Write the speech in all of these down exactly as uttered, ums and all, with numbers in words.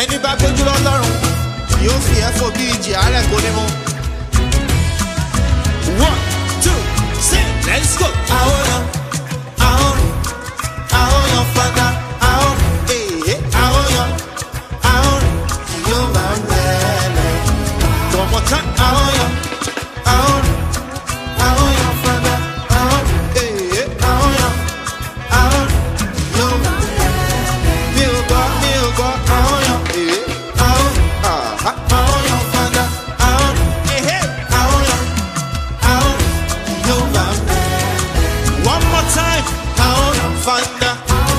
ẹni bá gbójú lọ́lọ́run yóò fi ẹ̀fọ́ bí ìjì àárẹ̀ kò ní mú. one two sing let's go. àwòrán àwòrán àwòrán fada àwòrán èyí àwòrán àwòrán yóò máa ń bẹ̀rẹ̀ tọmọtán àwòrán àwòrán àwòrán fada àwòrán èyí àwòrán àwòrán yóò máa ń bẹ̀rẹ̀ mi ò gbọ́ mi ò gbọ́ àwòrán èyí àwòrán àwòrán fada àwòrán èyí àwòrán àwòrán yóò máa ń bẹ̀rẹ̀ one more time àwòrán fada.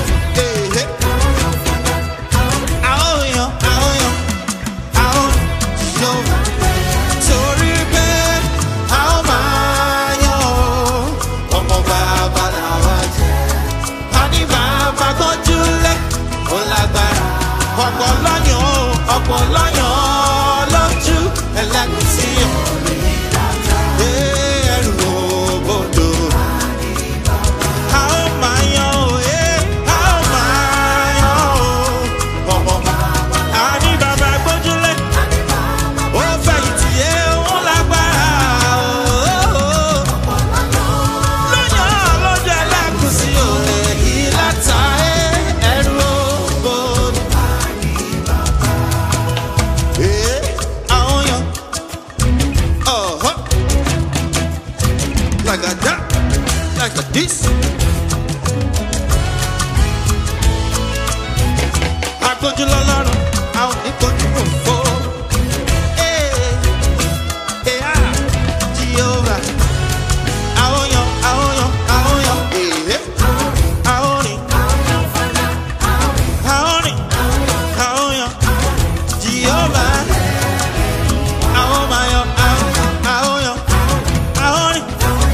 ọ̀pọ̀ lọ́yàn ọ̀pọ̀ lọ́yàn lójú ẹlẹ́gùsí ẹrù òbòdò. a ó máa yan o a ó máa yan o ọmọ a ní bàbá gbójúlé ó fẹ̀yìntì yé ó lágbára o. lọ́yàn lójú ẹlẹ́gùsí o èyí látà ẹrù òbòdò. Like a that, like a this. I go to la la, I only go to one for. Hey, hey, ah, Jehovah. I own you, I own you, I own you. Hey, I own it, I own it, I own you, Jehovah. I own my own, I own you, I own it.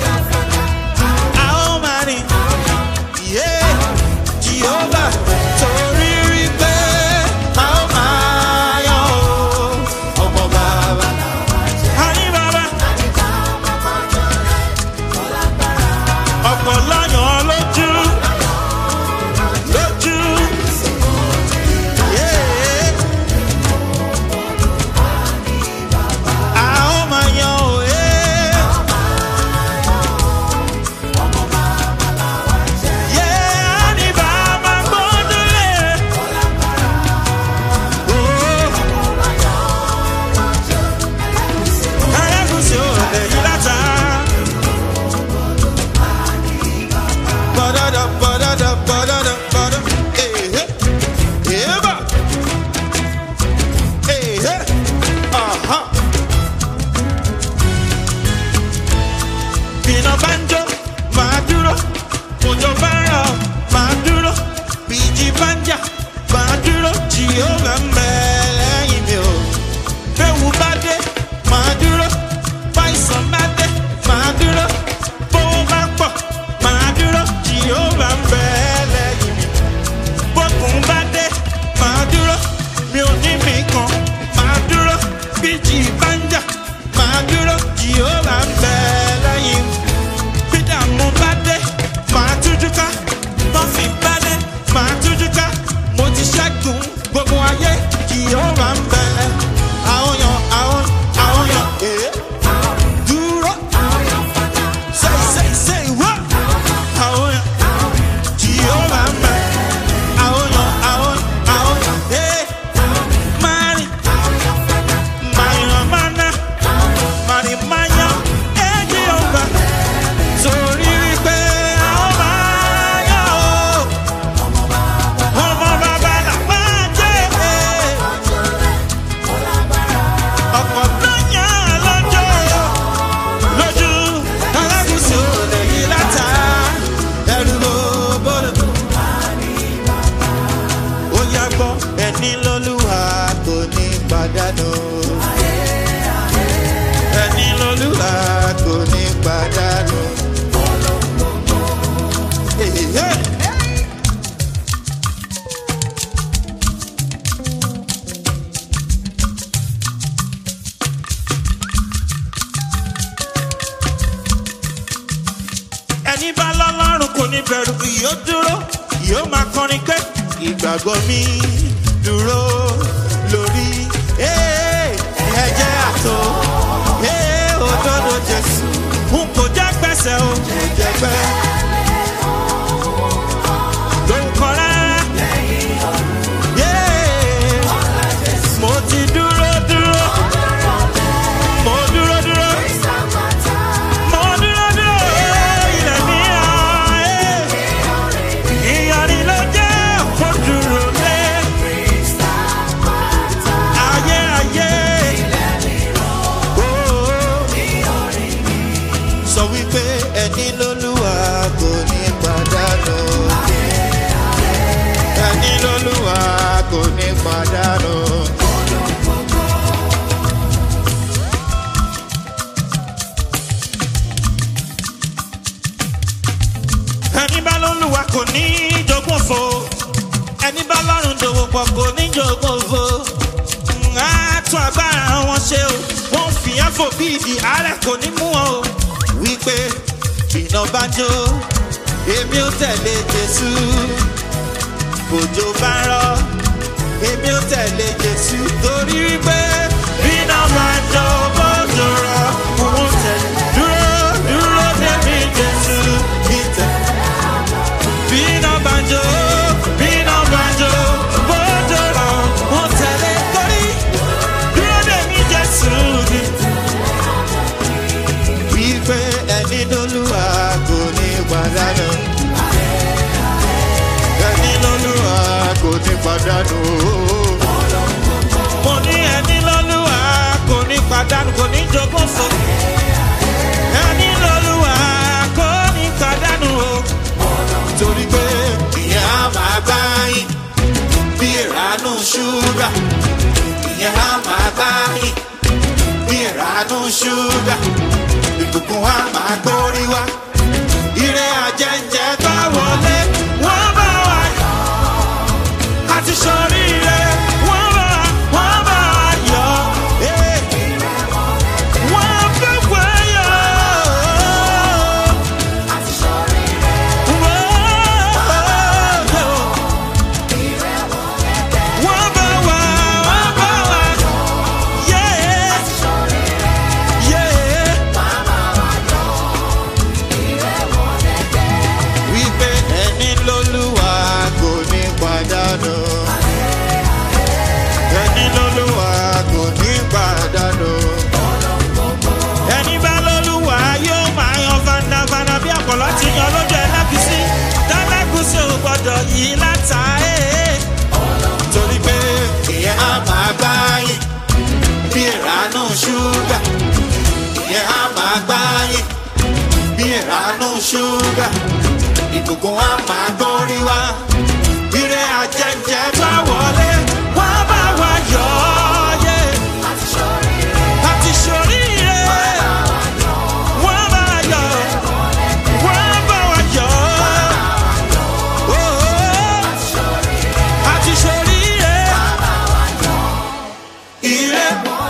Jehovah, torí rí pé a ó máa yan o, ọmọ bàbá. Àní bàbá, ọ̀pọ̀ lọ́yàn lójú, lójú. A ó máa yan o, ẹni lọ́lúwa kò ní pàdánù. ẹni bá lọ́lọ́run kò ní bẹ̀rù yóò dúró yóò máa kọrin pé ìgbàgbọ́ mi dúró lẹ́sẹ̀ o. Mo jẹ́ pẹ́. Lóhùn kan rárá. Mo ti dúró dúró. Mo dúró dúró. Mo dúró dúró. Ilẹ̀ mi hàn. Ìyàrí ló jẹ́ kó dúró lé. Ayé ayé. Sọ wípé ẹni lólúwa kò ní pàdánù. Ẹni lólúwa kò ní pàdánù. Ẹni bá lólúwa kò ní jogún òfo. Ẹni bá lọ́rùn dòwò pọ̀ kò ní jogún òfo. Á tún agbára wọn ṣe o. Wọ́n fi ẹ̀fọ́ bí ìdí àárẹ̀ kò ní mú wọn o. Wípé iná bá jó, èmi ò tẹ̀lé Jésù. Bòjò bá rọ̀, èmi ò tẹ̀lé Jésù. Torí wípé iná bá jó, bòjò rọ̀, òun tẹ̀lé. Dúró dúró débi Jésù ìtẹ̀. Iná bá jó, iná bá jó, bòjò rọ̀, òun tẹ̀lé. Torí dúró débi Jésù ìtẹ̀. Wípé ẹni lólúwa kò ní pàdánù. Ẹni lólúwa kò ní pàdánù. Mo ní ẹni lólúwa kò ní pàdánù, kò ní jogún fún. Ẹni lólúwa kò ní pàdánù o. Torí pé ìyẹn á máa gbá yín bí ìránú ṣúgà. Ìyẹn á máa gbá yín bí ìránú ṣúgà. Ìbùkún wa máa gbórí wá. Ire àjẹjẹ bá wọlé. Wọ́n bá wa yọ̀. Àti ṣoríire. Wọ́n bá wa, wọ́n bá wa yọ̀. Wọ́n fẹ́ wá yọ̀. Àti ṣoríire. Wọ́n bá yọ̀. Wọ́n bá wa, wọ́n bá wa yọ̀. Àti ṣoríire. Wípé ẹni lólúwa kò ní pàdánù. Ẹni lólúwa kò ní pàdánù. Ẹni bá lólúwa yóò máa yan fandafanda bí àpọ̀lọ́ ti yan lójú ẹlẹ́gùsí. Tẹ́lẹ́gùsí ò gbọ́dọ̀ yí láta ẹ̀. Torí pé ìyẹn á máa gbá yín bí ìránú ṣúgà. Ìyẹn á máa gbá yín bí ìránú ṣúgà. Ìbùkún wa máa gbórí wá. Ire àjẹjẹ bá wọlé. Wọ́n bá wa yọ̀ yé. Àti ṣoríire. Wọ́n bá wa yọ̀. Wọ́n bá wa yọ̀. Àti ṣoríire. Ire.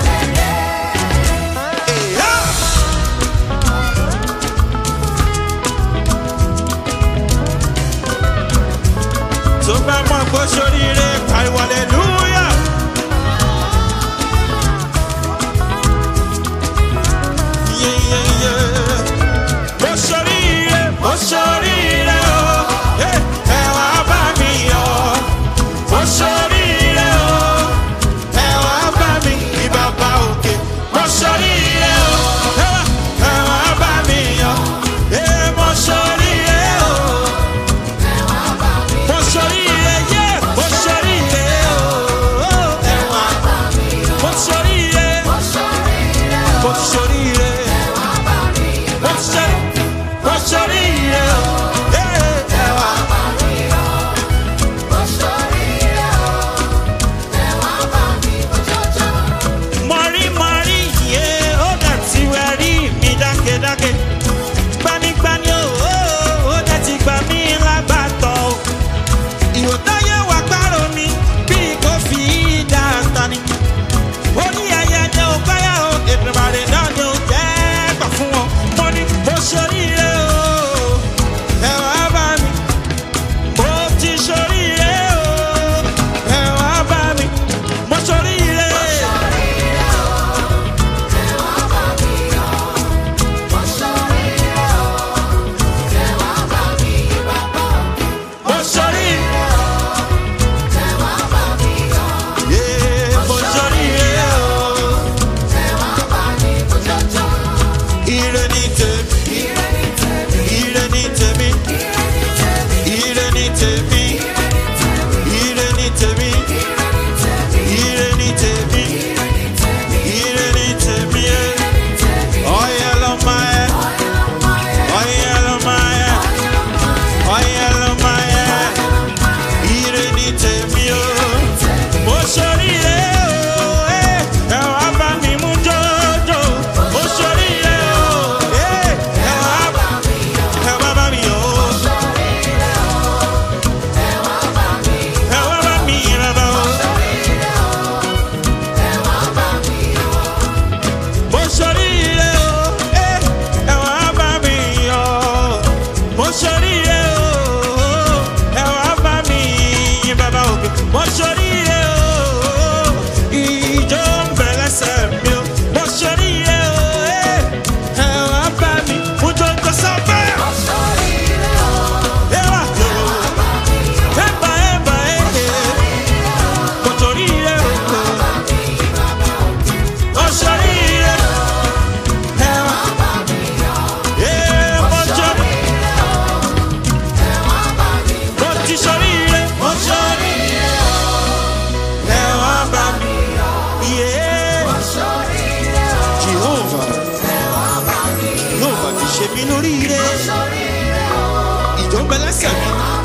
Tó bá mọ̀ pé ṣoríire, pariwo hallelujah. Yeah, yeah, yeah. Mo ṣoríire, mo ṣoríire o. Ẹ wá bá mi yọ̀. Mo ṣoríire o. Ẹ wá bá mi ní bàbá òkè. Mo ṣoríire o. Ẹ wá bá mi yọ̀. Mo ṣoríire o. Mo ṣoríire, yeah, mo ṣoríire o. tèmi, ire ni tèmi, ire ni tèmi. Oya lọ́mọ ẹ, oya lọ́mọ ẹ, oya lọ́mọ ẹ, ire ni tèmi o. Mo ṣoríire o, ẹ wá bá mi mú jọjọ. Mo ṣoríire o, ẹ wá bá mi yọ̀. Ẹ wá bá mi yọ̀ o. Ẹ wá bá mi yìn bàbá o. Mo ṣoríire o, ẹ wá bá mi yọ̀. Mo ṣoríire o, ẹ wá bá mi yìn bàbá o. Mo ṣoríire o, ìjọ ń bẹ lẹ́sẹ̀ mi o. Mo ṣoríire o, ẹ wá bá mi mú jọjọ sọ́bẹ̀. Ẹ wá lò ó, ẹ bá ẹ bá ẹ ẹ. Mo ṣoríire o, mo ṣoríire o, ẹ wá ẹ mo ṣoríire mo ti ṣoríire mo ṣoríire o, ẹ wá bá mi yẹ. Jehovah, Jehovah ti ṣe mí lóríire. Ìjọ ń bẹ lẹ́sẹ̀ mi.